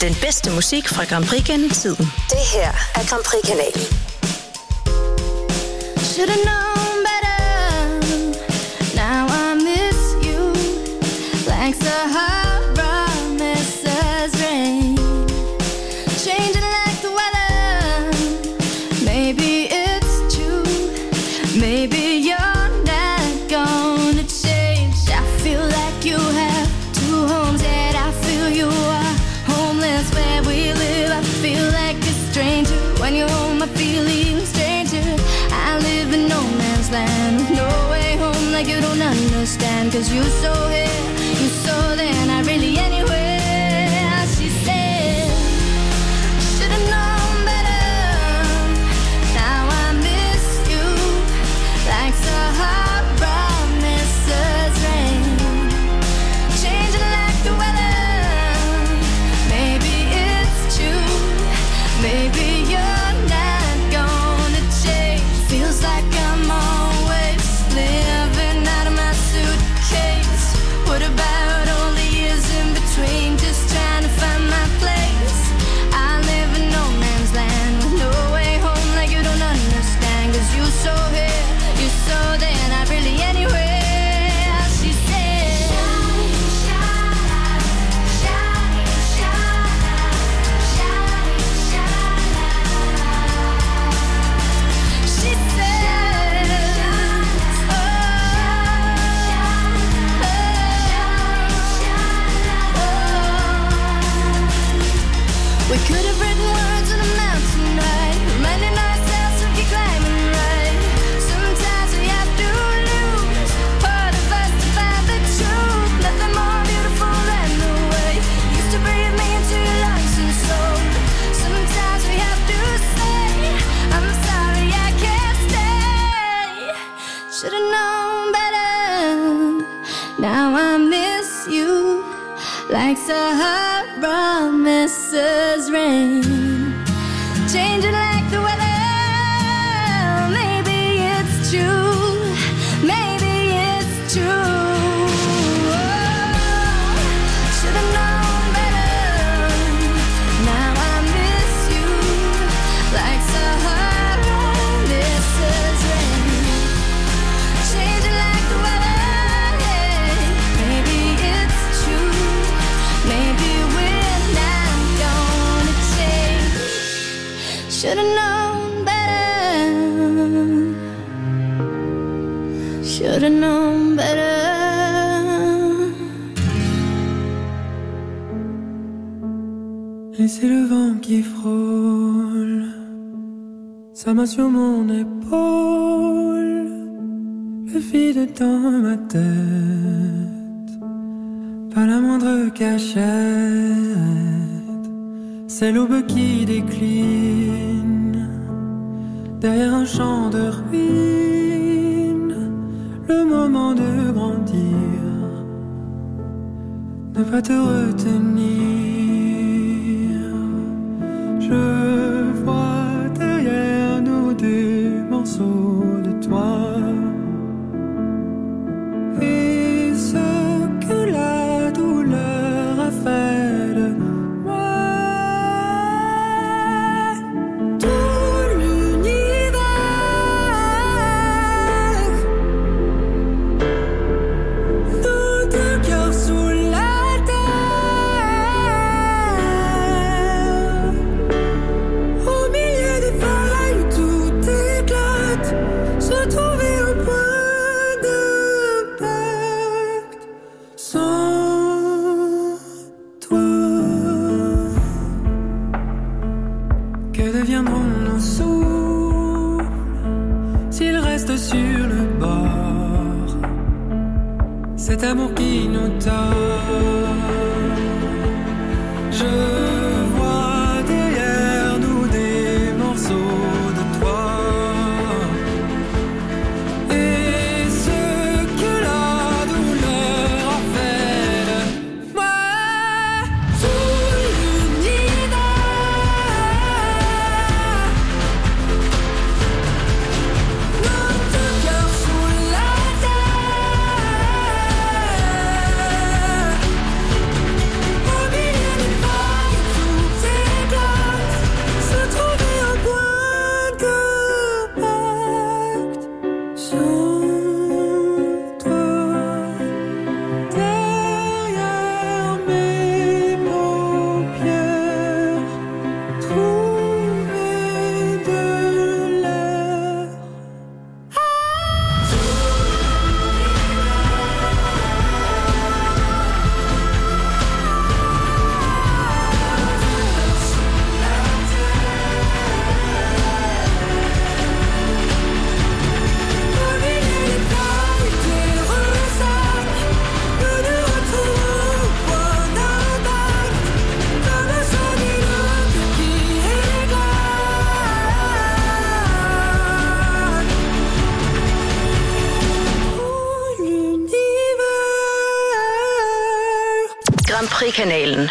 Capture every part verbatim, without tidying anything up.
Den bedste musik fra Grand Prix gennem tiden. Det her er Grand Prix-kanalen. Should've known better. Now I miss you like Sahara misses rain, changing like the weather. Maybe it's true. Maybe you're not gonna change. I feel like you have two homes, yet I feel you are homeless where we live. I feel like a stranger when you're home. I feel even stranger. I live in no man's land with no way home, like you don't understand. Cause you so here, you so there, not really anywhere. She said, should've known better. Now I miss you like Sahara misses rain, changing like the weather. Maybe it's true. Maybe you're not gonna change. Feels like I'm always living out of my suitcase. What about all the years in between, just trying to find my place? I live in no man's land with no way home, like you don't understand. Cause you so here, you so there, not really anywhere. She said, she said, oh, we could have written words on a mountain, right? Reminding ourselves to keep climbing, right? Sometimes we have to lose part of us to find the truth. Nothing more beautiful than the way you used to breathe me into your lungs and soul. Sometimes we have to say, I'm sorry I can't stay. Should've known better. Now I miss you like Sahara misses rain, changing like the weather. Maybe it's true. Maybe it's true. Oh, should've known better. Now I miss you like Sahara misses rain, changing like the weather. Maybe it's true. Maybe we're not gonna change. Should've known better. Should've known better. Et c'est le vent qui frôle sa main sur mon épaule, le vide dans ma tête, pas la moindre cachette. C'est l'aube qui décline derrière un champ de ruines. Le moment de grandir, ne pas te retenir. Je vois derrière nous des morceaux de toi, et ce que la douleur a fait de moi. Tout l'univers, nos deux cœurs sous la terre, au milieu des failles où tout éclate. Grand Prix-kanalen.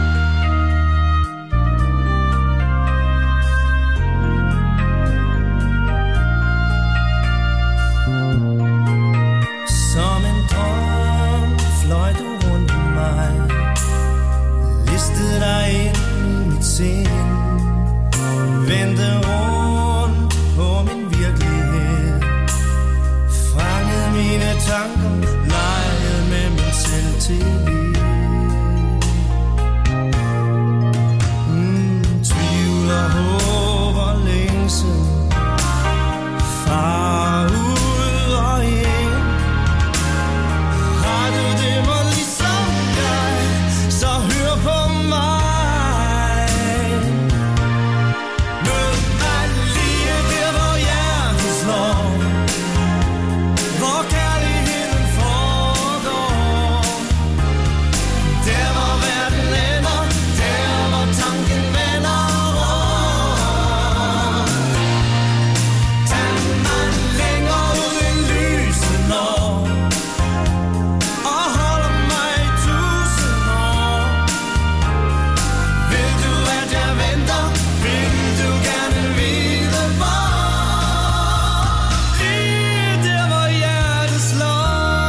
Som en drøm fløj du rundt om mig, listede dig ind i mit sind, vendte rundt på min virkelighed, fangede mine tanker, legede med mig selv til liv. Mm, tvivl og håb og længsel, far ud og ind. Har du det mig ligesom jeg, så hør på mig. Mød mig lige der, hvor hjertet slår, hvor kærligheden foregår. Der hvor verden ender, der hvor tanken vender rundt. Tag mig længere ud i lyset når, og holder mig i tusind år. Vil du at jeg venter, vil du gerne vide hvor. Lige der hvor hjertet slår.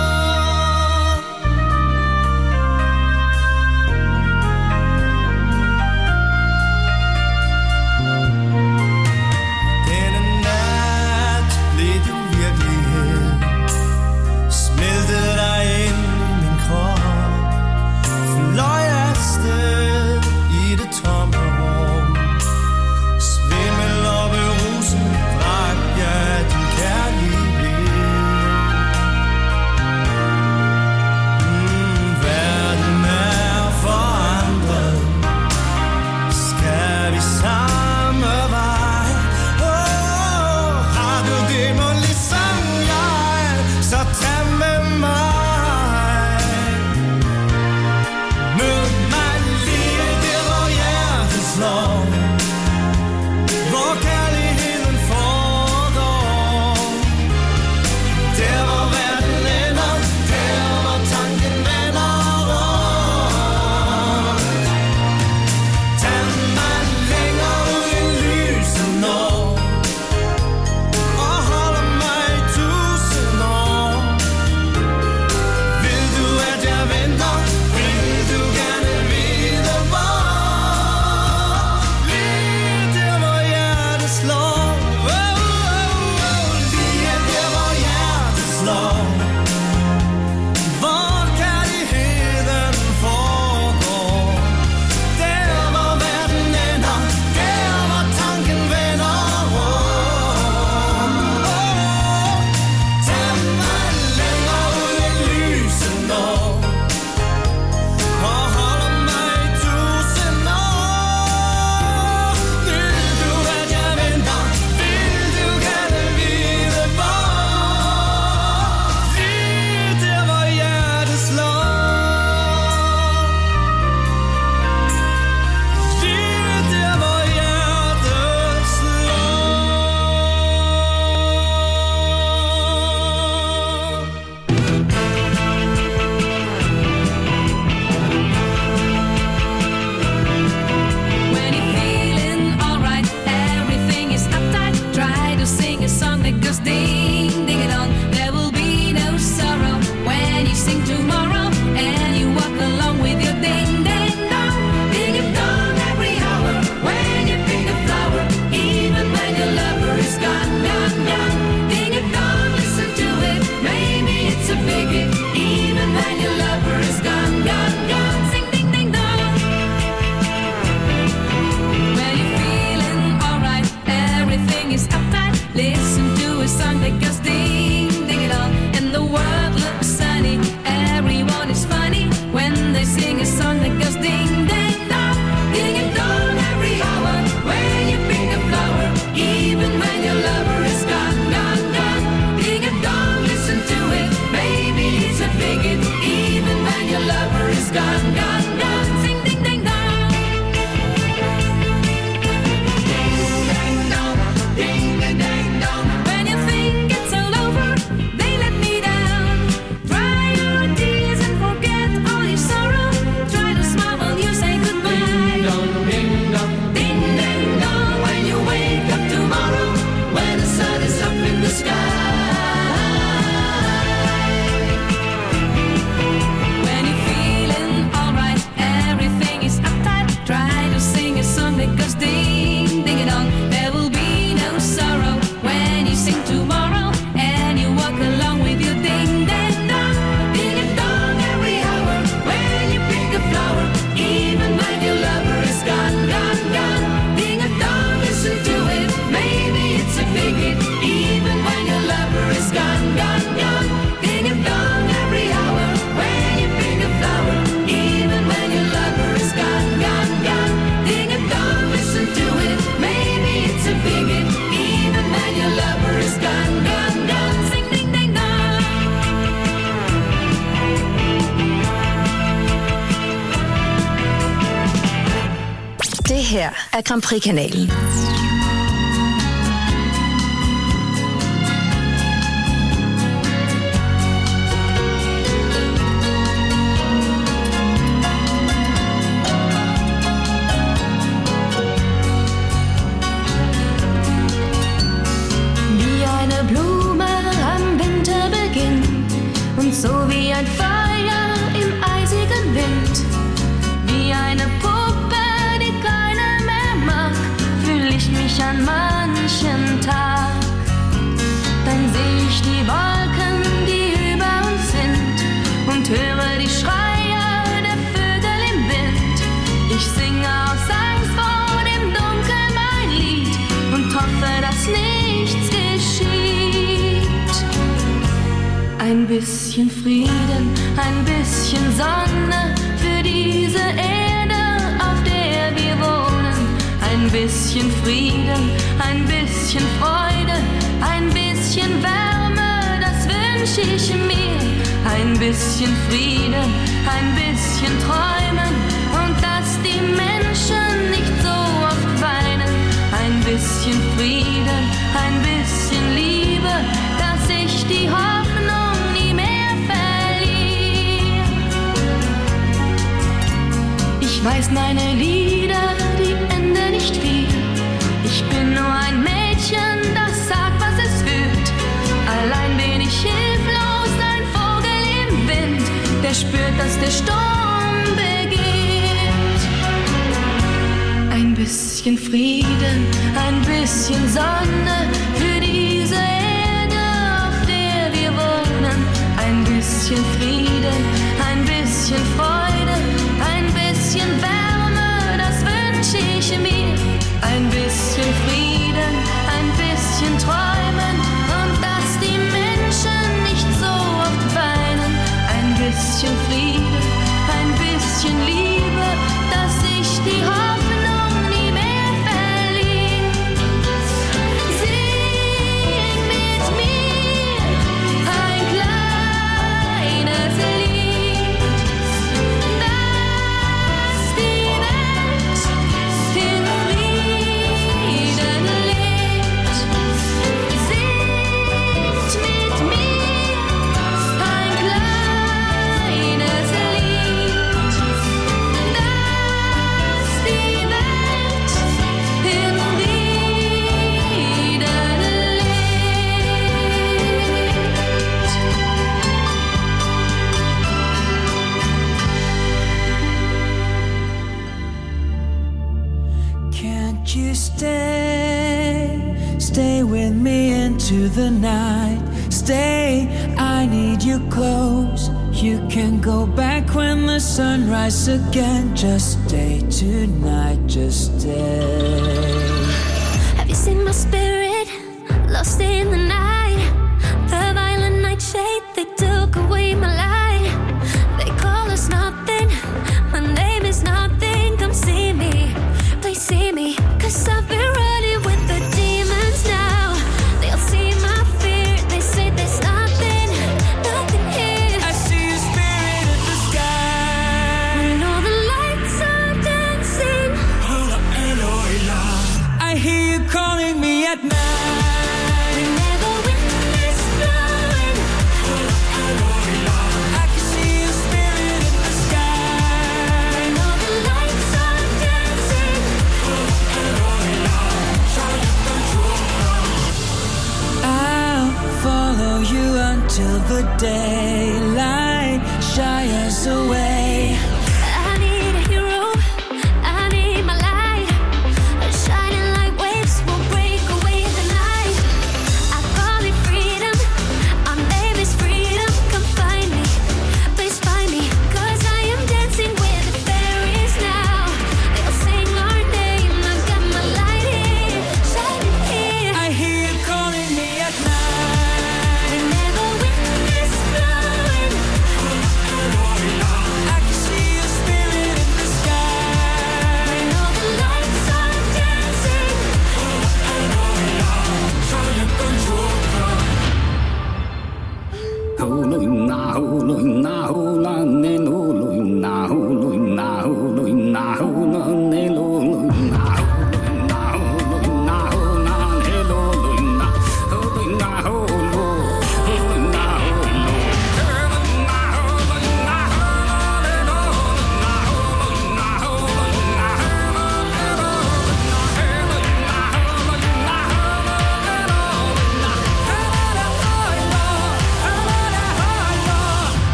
Denne nat blev du virkelighed, smeltede dig ind i min krop, fløj afsted i det tomme rum. Svimmel og beruset drak jeg din kærlighed. Mm, verden er forandret, skal vi samme vej? Oh, har du det må ligesom jeg, så tag med mig. Mød mig lige der hvor hjertet slår, hvor kærligheden foregår. Der hvor verden ender, der hvor tanken vender rundt. Tag mig længere ud i lyset når, og holder mig i tusind år. Vil du at jeg venter, vil du gerne vide hvor. Lige der hvor hjertet slår, oh, oh, oh. Lige der hvor hjertet slår, hvor kærligheden foregår. Der hvor verden ender, der hvor tanken vender rundt. Tag mig længere ud i lyset når, og holder mig i tusind år. Vil du at jeg venter, vil du gerne vide hvor. Lige der hvor hjertet slår, lige der hvor hjertet slår. When you're feeling alright, everything is uptight. Try to sing a song that goes ding, ding it on. There will be no sorrow when you sing tomorrow, and you walk along with your ding, ding, dong. Ding it dong every hour when you pick a flower, even when your lover is gone, gone, gone. Ding it dong, listen to it, maybe it's a big hit, even when your lover is gone, gone, gone. Sing ding, ding, dong. When you're feeling alright, everything is uptight. Listen to a song that goes ding, ding it all, and the world looks sunny. Everyone is funny when they sing a song that goes ding, ding, dong, ding it dong every hour. When you pick a flower, even when your lover is gone, gone, gone. Ding it dong, listen to it, maybe it's a big hit, even when your lover is gone, gone, gone. Sing ding, ding, dong. Ding, ding, dong, ding, ding, ding, dong. When you think it's all over, they let me down. Dry your tears and forget all your sorrow. Try her er Grand Prix-kanalen. So wie ein Feuer im eisigen Wind, wie eine Puppe, die keiner mehr mag, fühl ich mich an manchen Tag. Dann seh ich die Wolken, die über uns sind, und höre die Schreie der Vögel im Wind. Ich singe aus Angst vor dem Dunkel mein Lied und hoffe, dass nichts geschieht. Ein bisschen Frieden, ein bisschen Sonne für diese Erde, auf der wir wohnen. Ein bisschen Frieden, ein bisschen Freude, ein bisschen Wärme, das wünsch ich mir. Ein bisschen Frieden, ein bisschen Träumen und dass die Menschen nicht so oft weinen. Ein bisschen Frieden, ein bisschen Liebe, dass ich die Hoffnung nie mehr verliere. Ich weiß meine Lieder, die enden nicht viel. Ich bin nur ein Mädchen, das sagt, was es fühlt. Allein bin ich hilflos, ein Vogel im Wind, der spürt, dass der Sturm beginnt. Ein bisschen Frieden, ein bisschen Sonne für diese Erde, auf der wir wohnen. Ein bisschen Frieden, ein bisschen Freude, ein bisschen Wärme, das wünsch ich mir. Ein bisschen Frieden, ein bisschen Träumen und dass die Menschen nicht so oft weinen. Ein bisschen Frieden, ein bisschen Liebe, dass ich die Hoffnung nie mehr verliere. Sing mit mir ein kleines Lied, dass die Welt in Frieden lebt. Singt mit mir ein kleines Lied, dass die Welt in Frieden lebt. Can't you stay, stay with me into the night? Stay, I need you close. You can go back when the sun rises again. Just stay tonight, just stay. Have you seen my spirit lost in the night? The violent nightshade, they took away my light. They call us nothing, my name is nothing. Come see me, please see me, 'cause I've been running with the demons now. They'll see my fear, they say there's nothing, nothing here. I see your spirit in the sky. When all the lights are dancing, I hear you calling me at night. whenever wind is blowing,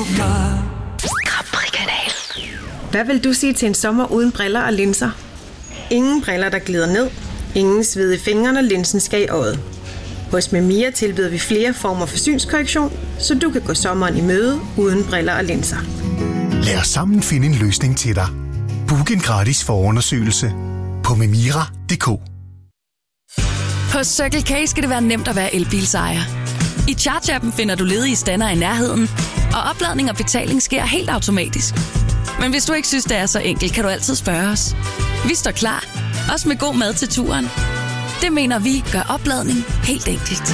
Capri-kanal. Hvad vil du sige til en sommer uden briller og linser? Ingen briller, der glider ned. Ingen sved i fingrene, når linsen skal i øjet. Hos Memia tilbyder vi flere former for synskorrektion, så du kan gå sommeren i møde uden briller og linser. Lad os sammen finde en løsning til dig. Book en gratis forundersøgelse på memira punktum d k. På Circle K skal det være nemt at være elbilsejer. I Charge-appen finder du ledige stander i nærheden, og opladning og betaling sker helt automatisk. Men hvis du ikke synes, det er så enkelt, kan du altid spørge os. Vi står klar, også med god mad til turen. Det mener vi gør opladning helt enkelt.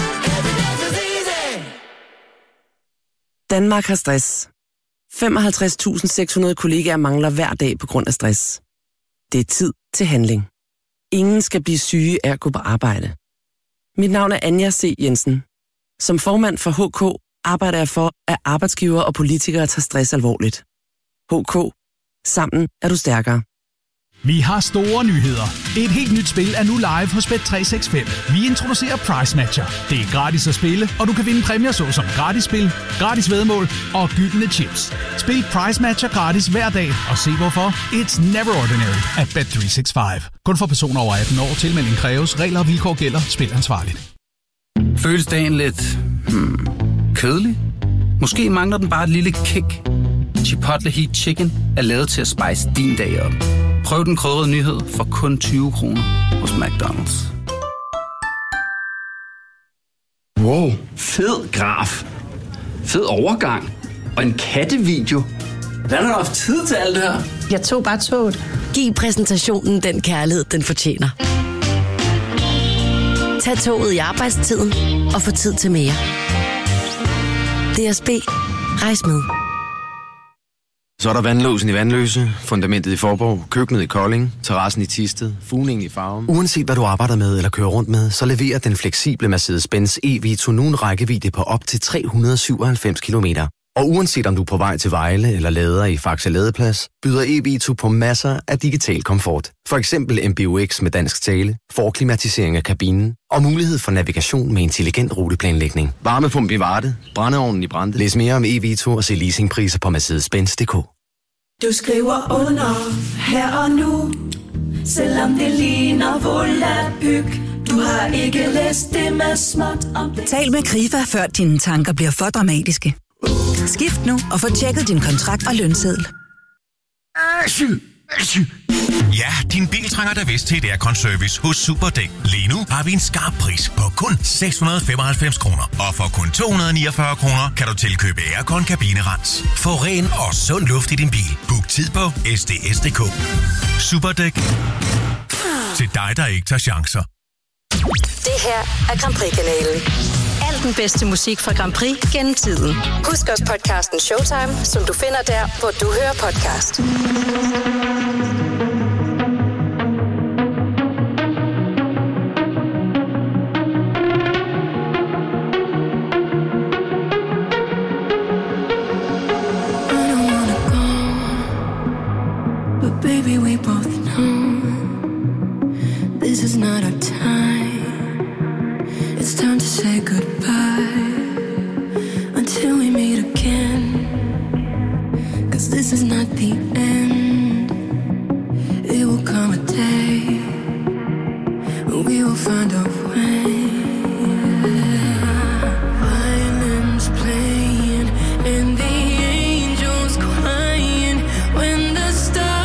Danmark har stress. femoghalvtreds tusind seks hundrede kollegaer mangler hver dag på grund af stress. Det er tid til handling. Ingen skal blive syge af at gå på arbejde. Mit navn er Anja C. Jensen. Som formand for H K arbejder jeg for, at arbejdsgiver og politikere tager stress alvorligt. H K. Sammen er du stærkere. Vi har store nyheder. Et helt nyt spil er nu live hos Bet tre seks fem. Vi introducerer Price Matcher. Det er gratis at spille, og du kan vinde præmier såsom gratis spil, gratis væddemål og gyldne chips. Spil Price Matcher gratis hver dag, og se hvorfor. It's never ordinary at Bet tre seks fem. Kun for personer over atten år. Tilmelding kræves. Regler og vilkår gælder. Spil ansvarligt. Føles dagen lidt hmm, kedelig? Måske mangler den bare et lille kick. Chipotle Heat Chicken er lavet til at spice din dag op. Prøv den krydrede nyhed for kun tyve kroner hos McDonald's. Wow, fed graf. Fed overgang. Og en kattevideo. Hvordan har du haft tid til alt det her? Jeg tog bare toget. Giv præsentationen den kærlighed, den fortjener. Tag toget i arbejdstiden og få tid til mere. D S B. Rejs med. Så er der vandlåsen i Vandløse, fundamentet i Forborg, køkkenet i Kolding, terrassen i Thisted, fugningen i Farum. Uanset hvad du arbejder med eller kører rundt med, så leverer den fleksible Mercedes-Benz E-Vito nu en rækkevidde på op til tre hundrede og syvoghalvfems kilometer. Og uanset om du er på vej til Vejle eller lader i Faxe Ladeplads, byder E-Vito på masser af digital komfort. For eksempel M B U X med dansk tale, forklimatisering af kabinen og mulighed for navigation med intelligent ruteplanlægning. Varmepump i Varde, brændeovnen i Brande. Læs mere om E-Vito og se leasingpriser på Mercedes Benz punktum d k. Du skriver under her og nu, selvom det ligner volapyk. Du har ikke læst det med småt om det. Tal med Krifa, før dine tanker bliver for dramatiske. Skift nu og få tjekket din kontrakt og lønseddel. Ja, din bil trænger da vist til et aircon-service hos Superdæk. Lige nu har vi en skarp pris på kun seks hundrede og femoghalvfems kroner. Og for kun to hundrede og niogfyrre kroner kan du tilkøbe aircon kabinerens. Få ren og sund luft i din bil. Book tid på S D S punktum d k. Superdæk. Til dig, der ikke tager chancer. Det her er Grand Prix-kanalen. Al den bedste musik fra Grand Prix gennem tiden. Husk også podcasten Showtime, som du finder der, hvor du hører podcast. Baby, we both know this is not our time. It's time to say goodbye until we meet again. 'Cause this is not the end. It will come a day when we will find our way. Violins playing and the angels crying when the stars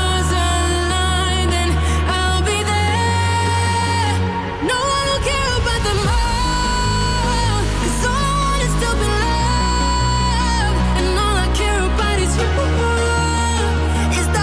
is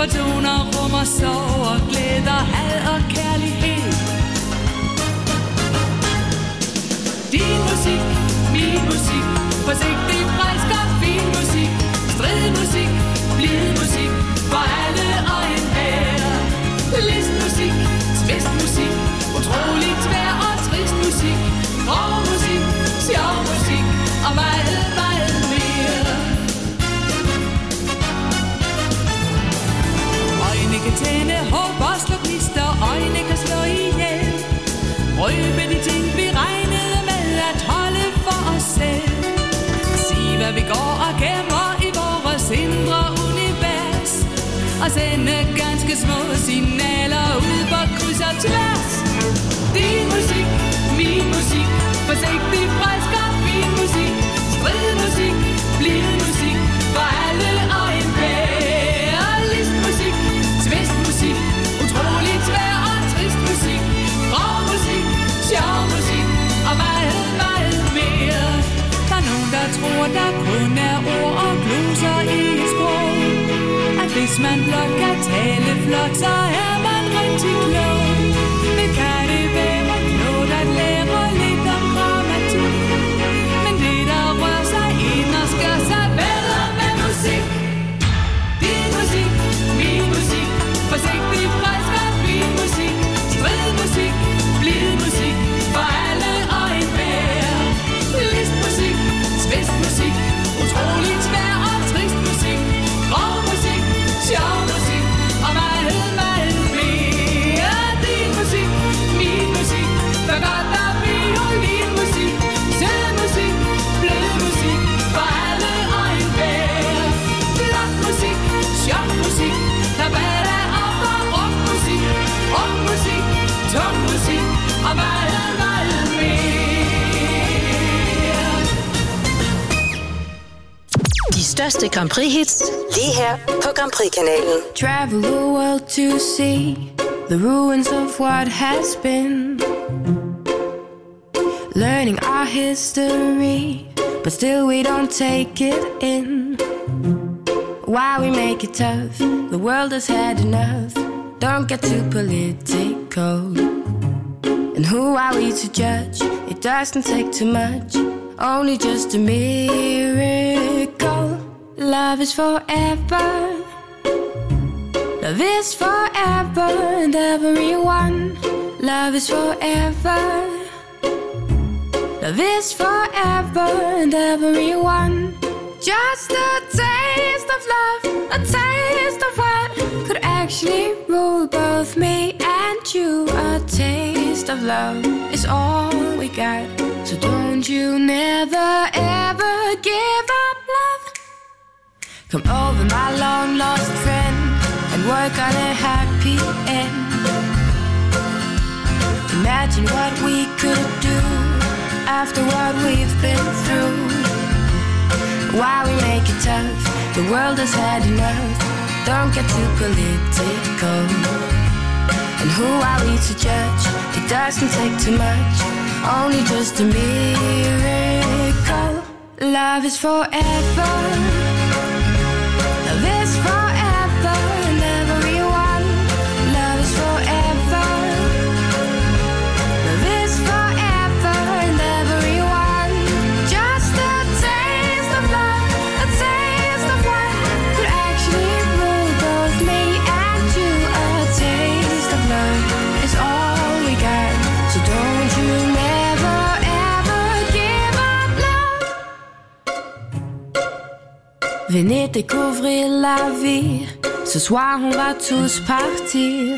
For toner, rummer, sorg og glæder, had og kærlighed. Din musik, min musik, forsigtig, frisk og fin musik. Strid musik, blid musik, for alle og enhver. Listmusik, tvistmusik, utrolig tvær og trist musik. Grov musik, sjov musik og meget, meget mere. Øjne kan tænde håb og slå gnister, øjne kan slå ihjel. Røbe de ting vi regnede med at holde for os selv. Sig hvad vi går og gemmer i vores indre univers, og sende ganske små signaler ud på kryds og tværs. Din musik, min musik, forsigtig, frisk og fin musik. Strid musik, blid musik, for alle og enhver. Listmusik, tvistmusik, utrolig tvær og trist musik. Grov musik, sjov musik og meget, meget mere. Der er nogen, der tror, der kun er ord og gloser i et sprog. At hvis man blot kan tale flot, så er man rigtig klog. Det kan det være klogt at lære lidt om grammatik. Men det, der rører sig ind og skør sig bedre med musik. Din musik, min musik, forsigtig, frisk og fin musik. Strid musik, blid musik, for alle og enhver. Listmusik, tvistmusik, utrolig tvær og trist musik. Grov musik, sjov musik og meget, meget mere. Din musik, min musik, for godt der violinmusik. Sød musik, blød musik, for alle og enhver. Flot musik, sjov musik, der batter op og rockmusik. Rockmusik, tung musik og meget, meget mere. De største Grand Prix-hits, lige her på Grand Prix-kanalen. Travel the world to see the ruins of what has been. Learning our history, but still we don't take it in. Why we make it tough, the world has had enough. Don't get too political. And who are we to judge? It doesn't take too much, only just a miracle. Love is forever. Love is forever and everyone. Love is forever. Love is forever and everyone. Just a taste of love, a taste of what could actually rule both me and you. A taste of love is all we got, so don't you never ever give up love. Come over, my long lost friend, and work on a happy end. Imagine what we could do after what we've been through. Why we make it tough, the world has had enough. Don't get too political. And who are we to judge? It doesn't take too much, only just a miracle. Love is forever. Love is forever and everyone. Love is forever. Love is forever and everyone. Just a taste of love, a taste of what could actually rule both me and you. A taste of love is all we got, so don't you never ever give up love. Venez découvrir la vie. Ce soir on va tous partir.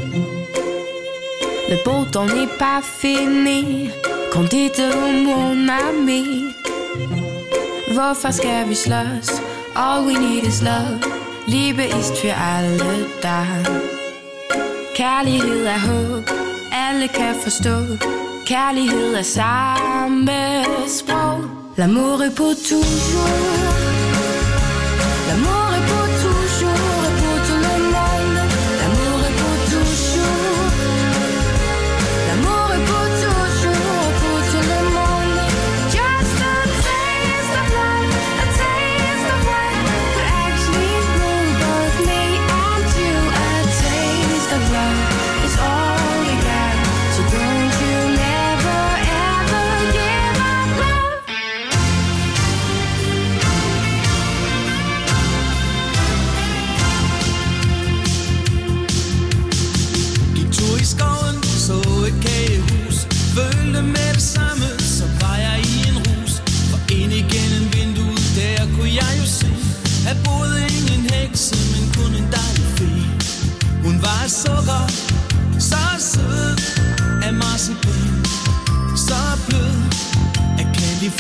Le beau temps n'est pas fini. Kom dites-vous mon ami. Hvorfor skal vi slås? All we need is love. Liebe ist für alle da. Kærlighed er håb, alle kan forstå. Kærlighed er samme sprog. L'amour est pour toujours. L'amour est pour toujours et pour tout le monde. L'amour est pour toujours. L'amour est pour toujours et pour tout le monde. Just a taste of love, a taste of what could actually rule both me and you.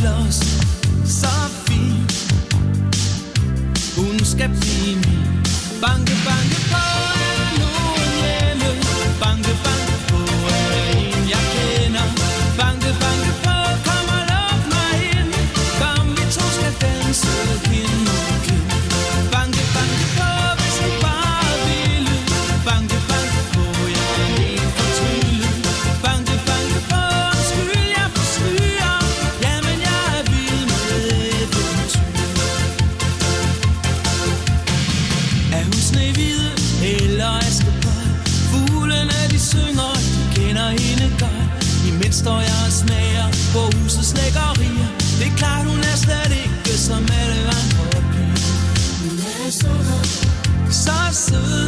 floss, så fin. Hun skal blive min. Banke, banke på, er der nogen hjemme? Banke, banke på, er der en, jeg kender? Banke, banke på, kom og luk mig ind. Kom, vi to skal danse kind mod kind. Banke, banke på, hvis du bare ville. Banke, banke på, jeg er helt fortryllet. Banke, banke på, undskyld, jeg forstyrrer. Jamen, jeg er vild med eventyr. Er hun Snehvide eller Askepot? Fuglene de synger, de kender hende godt. Imens står jeg og smager på husets lækkerier. Det er klart, hun er slet ikke som alle andre piger. Hun er så rød, så sød,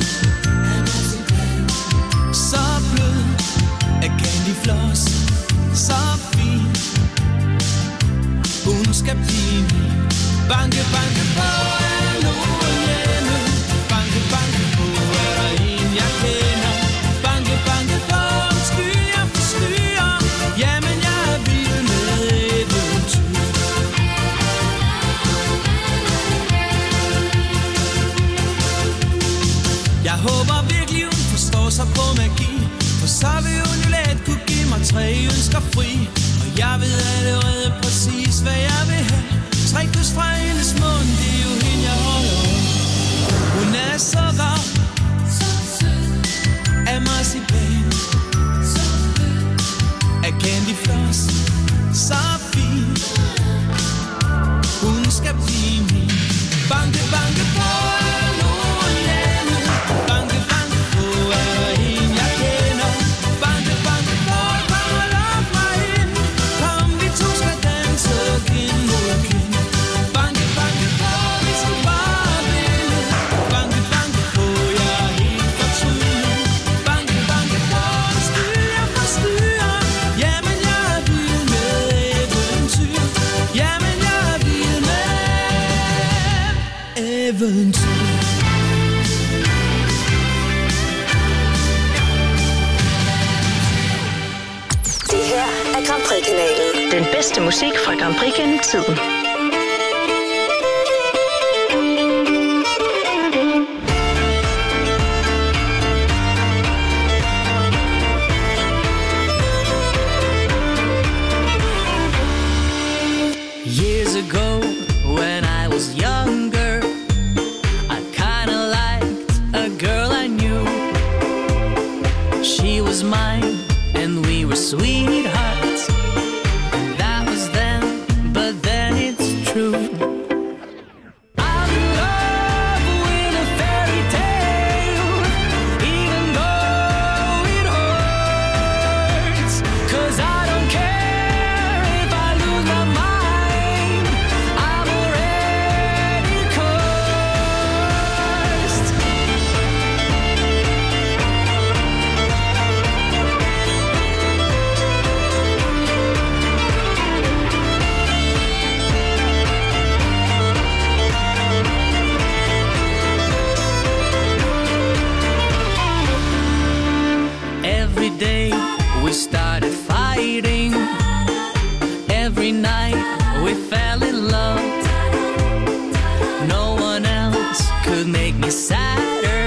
så blød af candyfloss, så fin. Hun skal blive min. Banke, banke på, er der nogen hjemme? Banke, banke på, er der en, jeg kender? Banke, banke på, undskyld, jeg forstyrrer. Jamen, jeg er vild med eventyr. Jeg håber virkelig, hun forstår sig på magi, for så vil hun jo let kunne give mig tre ønsker fri. Og jeg ved allerede præcis, hvad jeg vil have. Tre kys fra hendes mund, det er jo hende, jeg holder om. Hun er så rar, så sød, af marcipan, så blød, af candyfloss, så fin. Hun skal blive min. Banke, banke på, er der nogen hjemme? Banke, banke på, er der en, jeg kender? Banke, banke på, kom og luk mig ind. Kom, vi to skal danse kind mod kind. Banke, banke på, hvis du bare ville. Banke, banke på, jeg er helt fortryllet. Banke, banke på, undskyld, jeg forstyrrer. Jamen, jeg er vild med eventyr. Jamen, jeg er vild med eventyr. Det her er Grand Prix-kanalen. Den bedste musik fra Grand Prix gennem tiden. Years ago, when I was younger, I kinda liked a girl I knew. She was mine, and we were sweethearts. That was then, but then it's true. I'm in love with a fairy tale, even though it hurts. 'Cause I don't care if I lose my mind, I'm already cursed. Every day we started fighting. Every night we fell in love. No one else could make me sadder.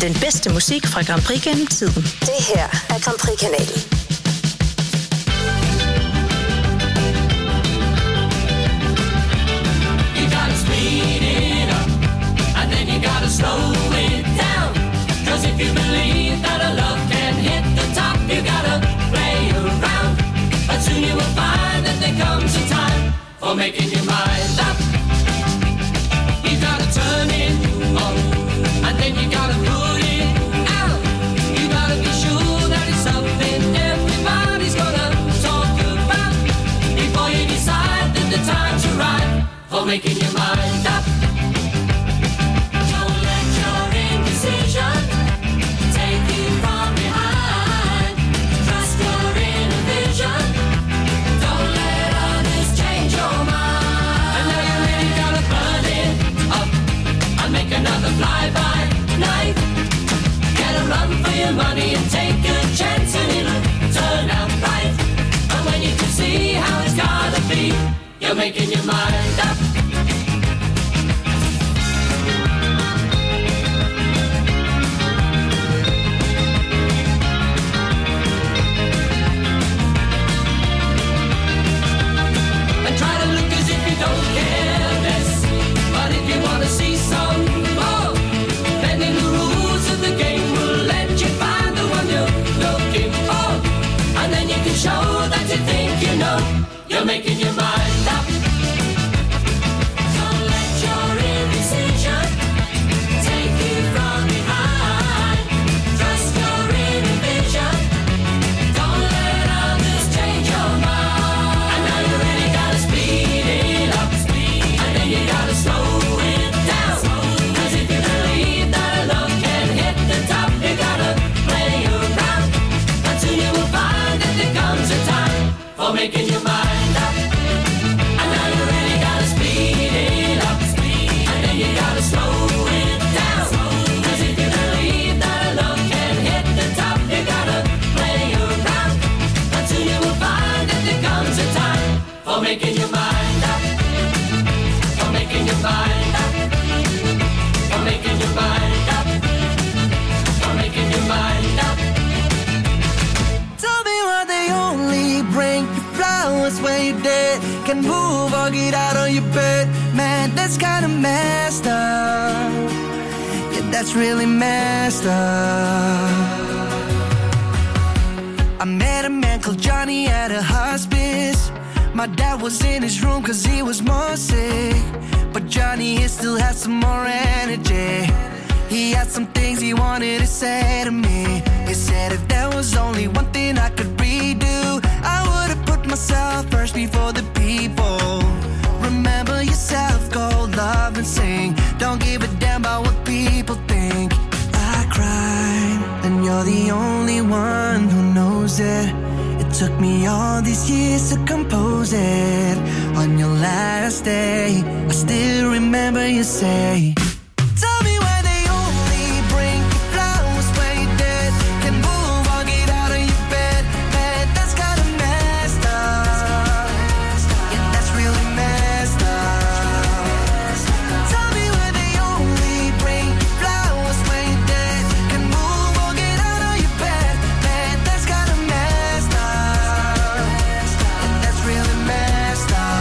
Den bedste musik fra Grand Prix gennem tiden. Det her er Grand Prix-kanalen. You gotta speed it up, and then you gotta slow it down. Cause if you believe that a love can hit the top, you gotta play around. But soon you will find that there comes a time for making your mind up. You gotta turn it on, and then you gotta put it out. You gotta be sure that it's something everybody's gonna talk about before you decide that the time's right for making your mind up. Don't let your indecision take you from behind. Trust your inner vision. Don't let others change your mind. And now you really gotta burn it up and make another fly-by night. Get a run for your money and take a chance and it'll turn out right. And when you can see how it's gotta be, you're making your mind up. And try to look as if you don't care less. But if you wanna see some more, bending the rules of the game will let you find the one you're looking for. And then you can show that you think you know you're making your mind up. Don't let your indecision take you from behind. Trust your inner vision. Don't let others change your mind. And now you really gotta speed it up, and then you gotta slow it down. Cause if you believe that a love can hit the top, you gotta play around. And soon you will find that there comes a time for making your mind up. And now you really gotta speed it up, and then you gotta slow it down. Cause if you believe that a love can hit the top, you gotta play around. And soon you will find that there comes a time for making your mind up. For making your mind up. For making your mind up. For making your mind up. Tell me why they only bring you flowers when you're dead. Can move or get out of your bed. Man, that's kinda messed up. Yeah, that's really messed up. I met a man called Johnny at a hospice. My dad was in his room cause he was more sick. But Johnny, he still had some more energy. He had some things he wanted to say to me. He said if there was only one thing I could redo, I would've put myself first before the people. Remember yourself, go love and sing. Don't give a damn about what people think. I cried, and you're the only one who knows it. It took me all these years to compose it. On your last day, I still remember you say, tell me why they only bring you flowers when you're dead. Can move or get out of your bed. Man, that's kinda messed up. Yeah, that's really messed up. Tell me why they only bring you flowers when you're dead. Can move or get out of your bed. Man, that's kinda messed up. Yeah, that's really messed up.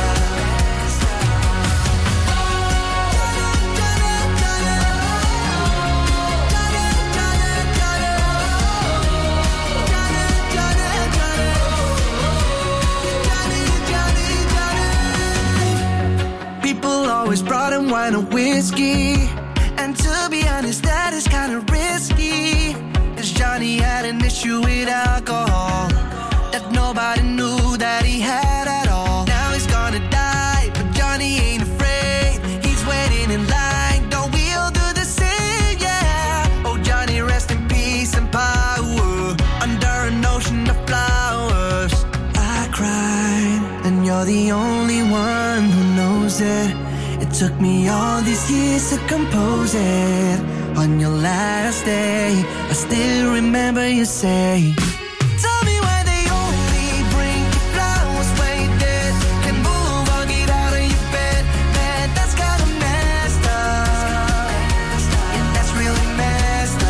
People always brought him wine or whiskey, and to be honest, that is kinda risky. Cause Johnny had an issue with alcohol that nobody knew that he had at all. Now he's gonna die, but Johnny ain't afraid. He's waiting in line, don't we all do the same, yeah. Oh Johnny, rest in peace and power, under an ocean of flowers. I cried, and you're the only one who knows it. It took me all these years to compose it. On your last day, I still remember you say, tell me why they only bring you flowers when you're dead. Can move or get out of your bed. Man, that's kinda messed up. Yeah, that's really messed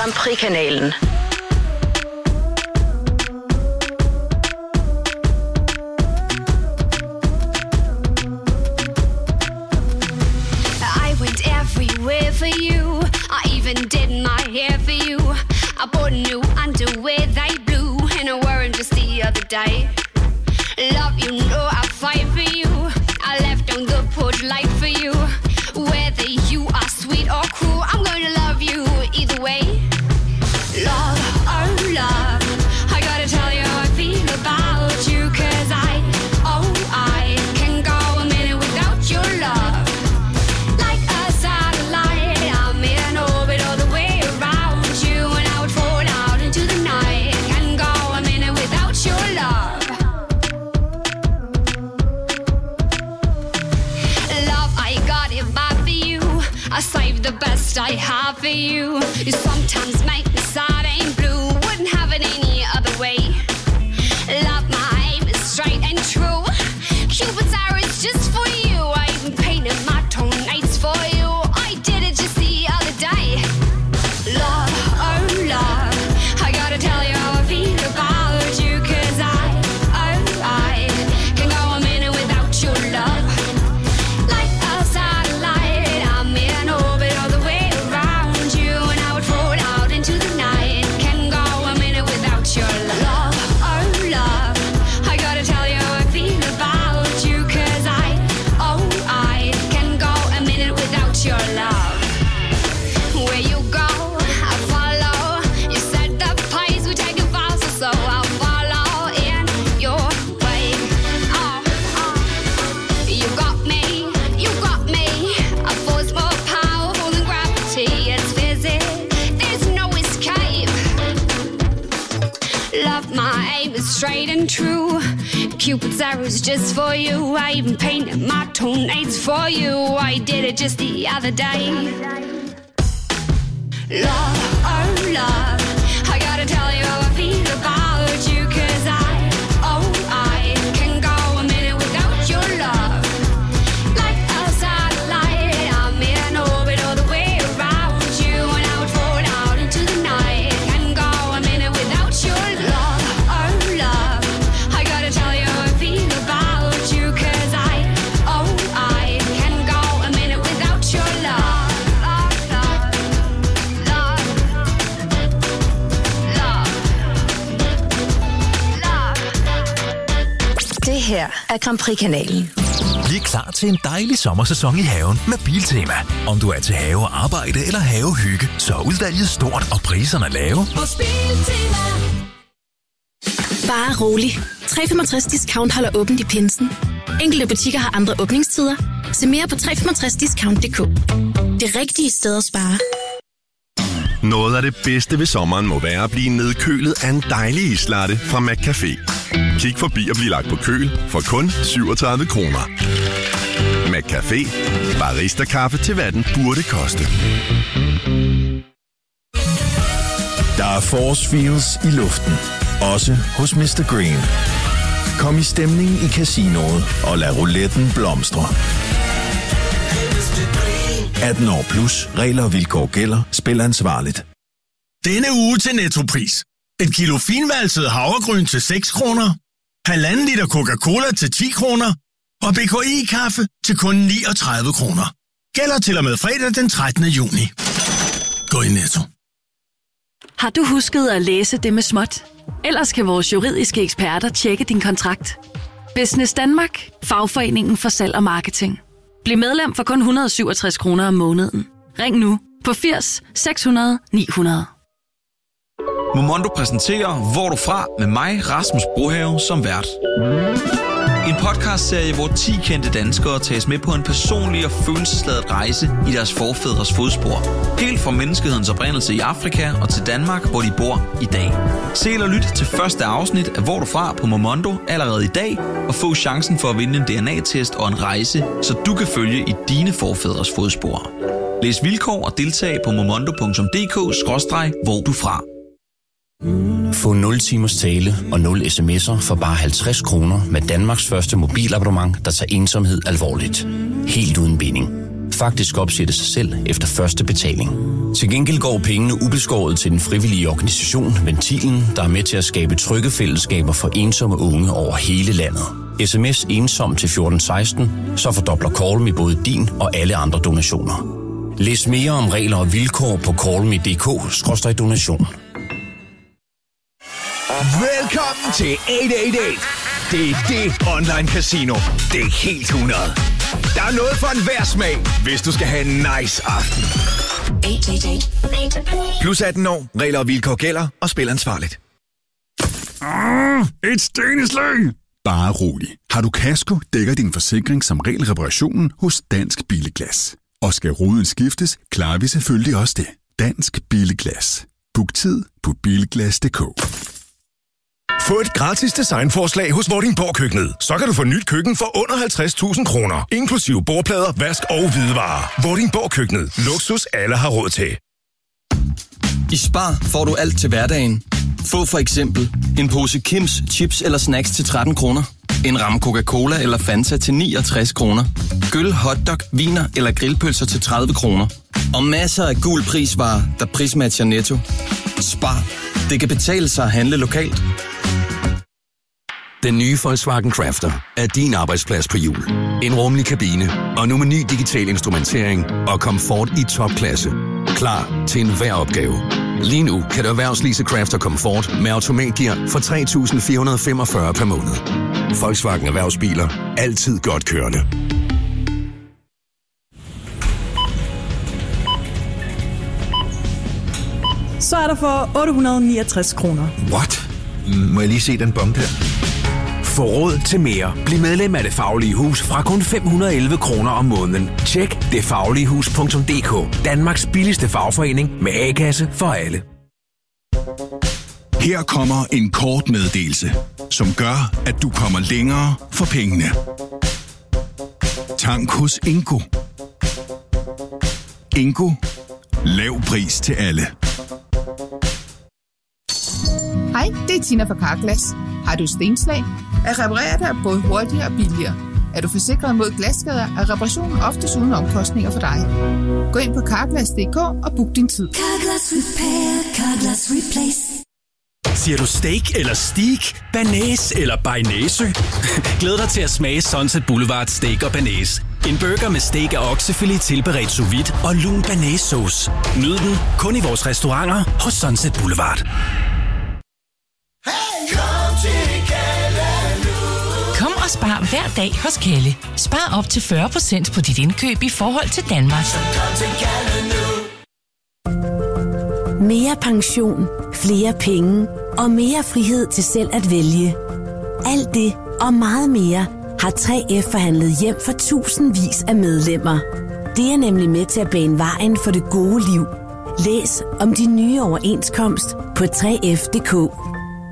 Grand Prix-kanalen. I went everywhere for you. I even did my hair for you. I bought new underwear, they blue, and I wore them just the other day. Love, you know I fight for you. I left on the porch light for you. Whether you are sweet or cruel, I'm going to love you either way. Love, oh love, I gotta tell you how I feel about you. Cause I, oh I, can go a minute without your love. Like a satellite, I'm in orbit all the way around you. And I would fall out into the night. Can go a minute without your love. Love, I got it bad for you. I saved the best I have for you. You sometimes make me sad and blue. Wouldn't have it any other way. Love, my aim is straight and true. Cupid's arrow is just for you. I even painted my toenails for you. I did it just the other day. Love, oh love, I gotta tell you how I feel about you. Cause I, oh I, can go a minute without your love. Like a satellite, I'm in orbit all the way around you. And I would fall out into the night. Can go a minute without your love. Oh love, I gotta tell you how I feel about you. Cause I, oh I, can go a minute without your love. Where you go, I follow. You said the pace would take it faster, so I'll follow in your way. Oh, oh. You got me, you got me. A force more powerful than gravity. It's physics, there's no escape. Love, my aim is straight and true. Cupid's arrow's just for you. I even painted my toenails for you. I did it just the other day. Love, oh love, I gotta tell you how I feel about you. Cause I, oh I, can go a minute without your love. Like a satellite, I'm in orbit all the way around you. And I would fall out into the night. Can go a minute without your love. Oh love, I gotta tell you how I feel about you. Cause I, oh I, can go a minute without your love. Love, love, love, love, love. Det her er Grand Prix-kanalen. Bliv klar til en dejlig sommersæson i haven med Biltema. Om du er til havearbejde eller havehygge, så er udvalget stort og priserne lave. Hos Biltema. Bare rolig. tre komma femogtres discount holder åbent i pinsen. Enkelte butikker har andre åbningstider. Se mere på tre komma femogtres discount punktum d k. Det rigtige sted at spare. Noget af det bedste ved sommeren må være at blive nedkølet af en dejlig islatte fra McCafé. Kig forbi og bliv lagt på køl for kun syvogtredive kroner. McCafé. Barista-kaffe til hvad den burde koste. Der er force fields i luften. Også hos mister Green. Kom i stemning i casinoet og lad rouletten blomstre. atten år plus. Regler og vilkår gælder. Spil ansvarligt. Denne uge til Nettopris. Et kilo finvalset havregryn til seks kroner. Halvanden liter Coca-Cola til ti kroner. Og B K I-kaffe til kun niogtredive kroner. Gælder til og med fredag den trettende juni. Gå i Netto. Har du husket at læse det med småt? Ellers kan vores juridiske eksperter tjekke din kontrakt. Business Danmark. Fagforeningen for salg og marketing. Bliv medlem for kun et hundrede og syvogtres kroner om måneden. Ring nu på firs seks hundrede ni hundrede. Momondo præsenterer Hvor du fra med mig, Rasmus Brohave, som vært. En podcastserie, hvor ti kendte danskere tages med på en personlig og følelsesladet rejse i deres forfædres fodspor. Helt fra menneskehedens oprindelse i Afrika og til Danmark, hvor de bor i dag. Se eller lyt til første afsnit af Hvor du fra på Momondo allerede i dag, og få chancen for at vinde en D N A-test og en rejse, så du kan følge i dine forfædres fodspor. Læs vilkår og deltag på momondo punktum d k skråstreg hvor du fra. Få nul timers tale og nul sms'er for bare halvtreds kroner med Danmarks første mobilabonnement, der tager ensomhed alvorligt. Helt uden binding. faktisk opsætte sig selv efter første betaling. Til gengæld går pengene ubeskåret til den frivillige organisation Ventilen, der er med til at skabe trygge fællesskaber for ensomme unge over hele landet. Sms ensom til fjorten seksten, så fordobler Call Me både din og alle andre donationer. Læs mere om regler og vilkår på call me punktum d k skråstreg donation. Velkommen til otte otte otte. Det er det online casino. Det er helt hundrede. Der er noget for enhver smag, hvis du skal have en nice aften. Plus atten år, regler og vilkår gælder, og spil ansvarligt. Mm, et steneslag! Bare rolig. Har du kasko, dækker din forsikring som regel reparationen hos Dansk Billeglas. Og skal ruden skiftes, klarer vi selvfølgelig også det. Dansk Billeglas. Book tid på bilglas punktum d k. Få et gratis designforslag hos Vordingborg Køkkenet. Så kan du få nyt køkken for under halvtreds tusind kroner. Inklusive bordplader, vask og hvidevarer. Vordingborg Køkkenet. Luksus alle har råd til. I Spar får du alt til hverdagen. Få for eksempel en pose Kims chips eller snacks til tretten kroner. En ramme Coca-Cola eller Fanta til niogtres kroner. Gyld, hotdog, viner eller grillpølser til tredive kroner. Og masser af gul prisvarer, der prismatcher Netto. Spar. Det kan betale sig at handle lokalt. Den nye Volkswagen Crafter er din arbejdsplads på hjul. En rummelig kabine og nu med ny digital instrumentering og komfort i topklasse. Klar til enhver opgave. Lige nu kan du erhvervslease Crafter Comfort med automatgear for tre tusind fire hundrede femogfyrre per måned. Volkswagen Erhvervsbiler. Altid godt kørende. Så er der for otte hundrede niogtres kroner. What? Må jeg lige se den bom der? Få råd til mere. Bliv medlem af Det Faglige Hus fra kun fem hundrede og elleve kroner om måneden. Tjek det faglige hus punktum d k. Danmarks billigste fagforening med A-kasse for alle. Her kommer en kort meddelelse, som gør, at du kommer længere for pengene. Tank hos Ingo. Ingo. Lav pris til alle. Hej, det er Tina fra Carglass. Har du stenslag? At reparere dig er både hurtigere og billigere. Er du forsikret mod glasskader, er reparationen oftest uden omkostninger for dig. Gå ind på carglass punktum d k og book din tid. Carglass Repair, Carglass Replace. Siger du steak eller steak, banæs eller bearnaise? Glæd dig til at smage Sunset Boulevard Steak og Banæs. En burger med steak og oksefilet tilberedt sous vide og lun banæssauce. Nyd den kun i vores restauranter hos Sunset Boulevard. Kom og spar hver dag hos Kalle. Spar op til fyrre procent på dit indkøb i forhold til Danmark. Mere pension, flere penge og mere frihed til selv at vælge. Alt det og meget mere har tre F forhandlet hjem for tusindvis af medlemmer. Det er nemlig med til at bane vejen for det gode liv. Læs om de nye overenskomst på tre F punktum d k.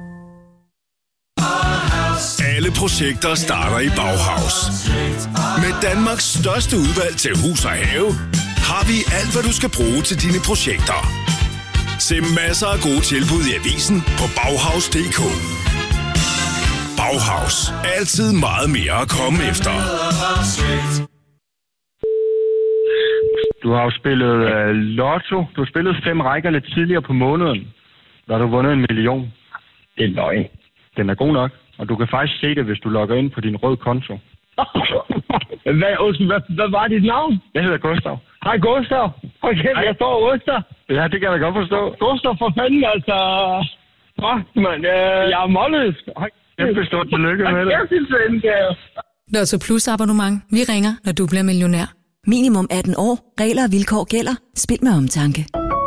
Alle projekter starter i Bauhaus. Med Danmarks største udvalg til hus og have, har vi alt, hvad du skal bruge til dine projekter. Se masser af gode tilbud i avisen på bauhaus punktum d k. Bauhaus. Altid meget mere at komme efter. Du har jo spillet uh, lotto. Du har spillet fem rækker lidt tidligere på måneden. Der har du vundet en million. Det er løgn. Den er god nok. Og du kan faktisk se det, hvis du logger ind på din røde konto. hvad, hvad, hvad var dit navn? Jeg hedder Gustav. Hej Gustav. Okay, jeg står Oster. Ja, det kan jeg da godt forstå. Gustav, for fanden, altså. Fuck, mand. Øh, jeg er målløs. Kæmpe stort tillykke med det. Lotto Plus abonnement. Vi ringer, når du bliver millionær. Minimum atten år. Regler og vilkår gælder. Spil med omtanke.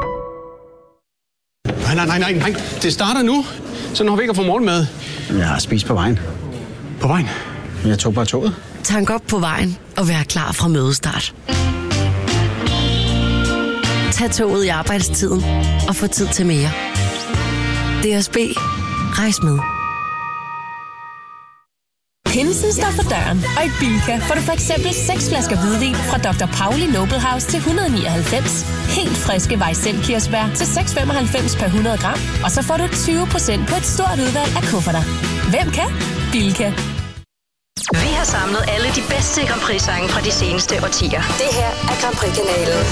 Nej, nej, nej, nej, nej. Det starter nu. Så når vi ikke får morgenmad. Jeg har spist på vejen. På vejen? Jeg tog bare toget. Tank op på vejen og vær klar fra mødestart. Tag toget i arbejdstiden og få tid til mere. D S B. Rejs med. Pinsen står for døren, og i Bilka får du for eksempel seks flasker hvidvin fra doktor Pauli Noble House til et hundrede og nioghalvfems. Helt friske Weissel-kirsebær til seks komma femoghalvfems per hundrede gram. Og så får du tyve procent på et stort udvalg af kufferter. Hvem kan? Bilka. Vi har samlet alle de bedste Grand Prix-sange fra de seneste årtier. Det her er Grand Prix-kanalen.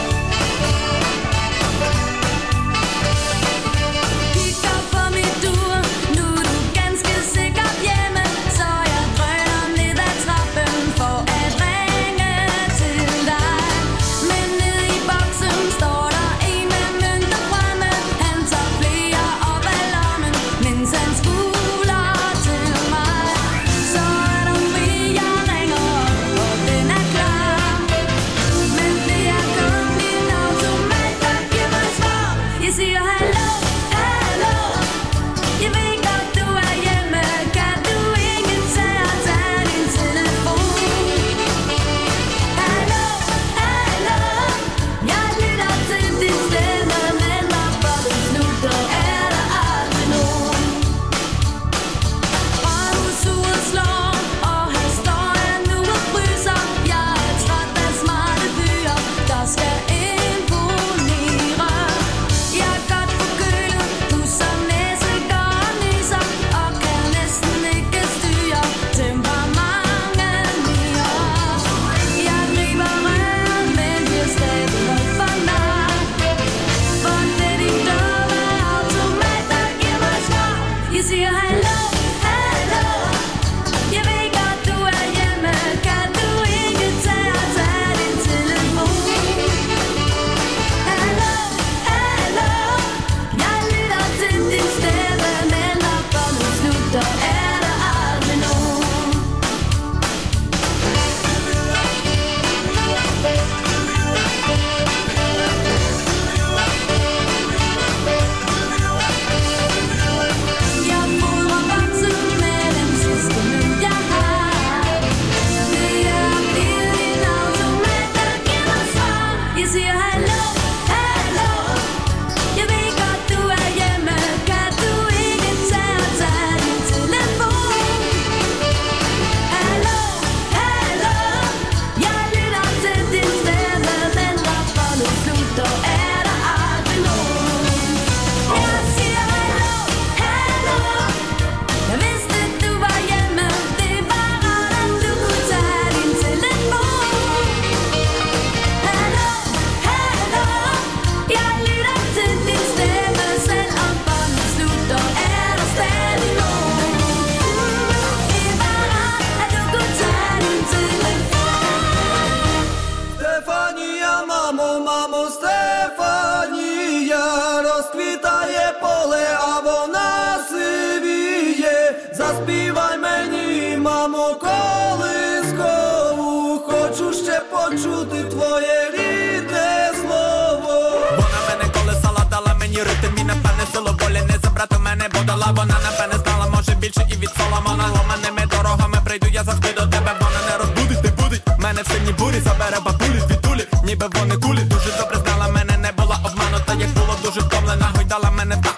почути твоє рідне слово. Вона мене колесала, дала мені ритм і напевне силу волі не забрати мене, бо дала вона напевне знала, може більше і від Соломона. Ломаними дорогами прийду я завжди до тебе, вона не розбудить, не будить мене в сильній бурі, забере бабулі звідулі, ніби вони кулі. Дуже добре знала мене, не була обманута, як було дуже втомлена, гойдала мене так.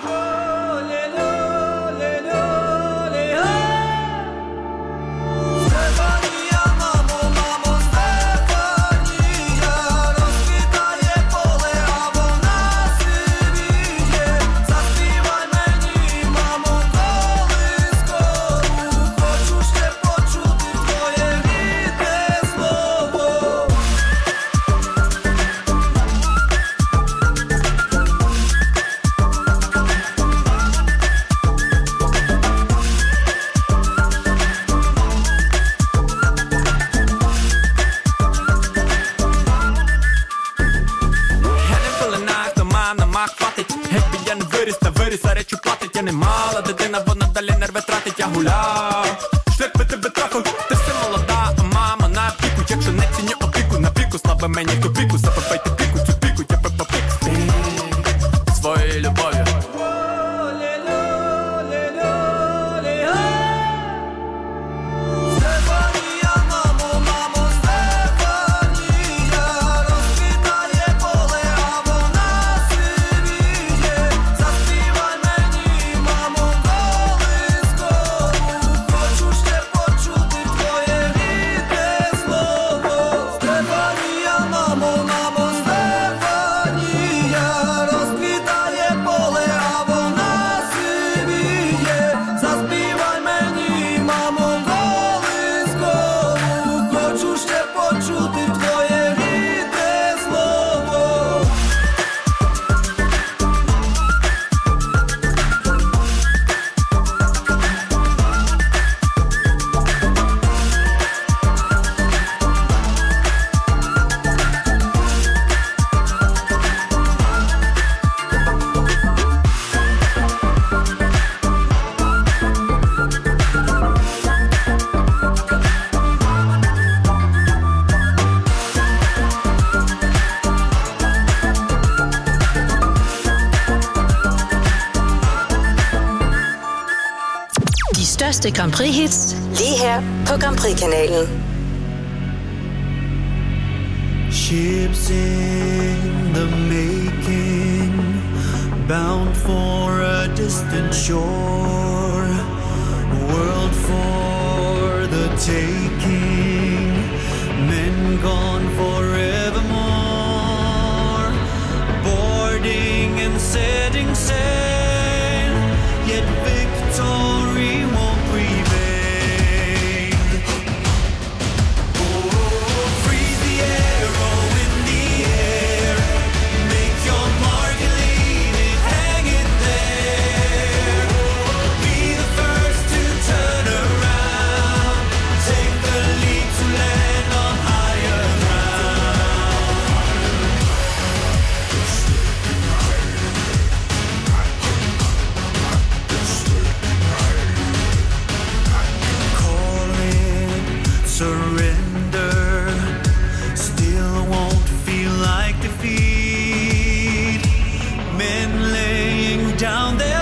Я не мала дитина, вона далі нерви тратить, я гуляв. Шлях би тебе трахав, ти все молода, а мама на піку. Якщо не ціню опіку, на піку, слава мені ту піку. Запопайте піку, цю піку, я попік стик своєю любов'ю. Хочу største Grand Prix-hits lige her på Grand Prix-kanalen. Ships in the making, bound for a distant shore, world for the taking, men gone forevermore, boarding and setting sail, yet victory won't prevail. Oh, freeze the arrow in the air, make your mark and leave it hanging there. Be the first to turn around, take the leap to land on higher surrender, still won't feel like defeat. Men laying down their